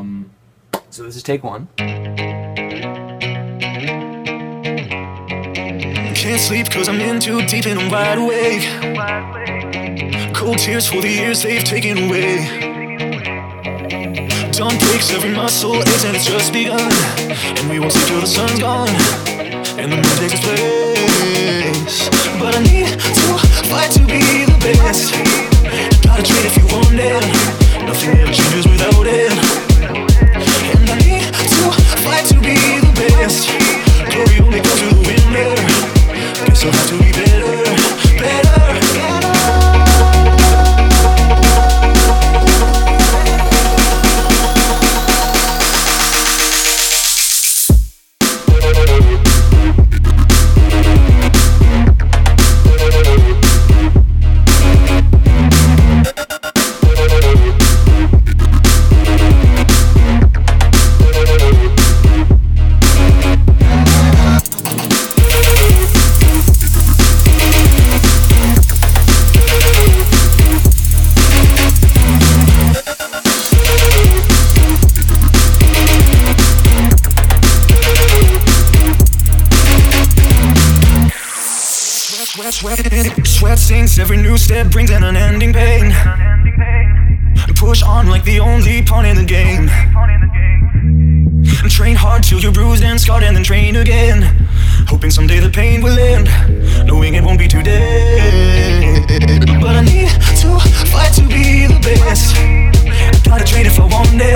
So this is take one. Can't sleep cause I'm in too deep and I'm wide awake. Cold tears for the years they've taken away. Dawn breaks every muscle aches and it's just begun. And we won't sleep till the sun's gone and the moon takes its place. But I need to fight to be the best. Gotta trade if you want it. Nothing ever changes without it. And I need to fight to be the best. Glory only goes to the winner. Guess I'll have to be better, better, better. Sweat sinks, every new step brings an unending pain. Push on like the only pawn in the game. Train hard till you're bruised and scarred and then train again. Hoping someday the pain will end, knowing it won't be today. But I need to fight to be the best. Gotta train if I want it.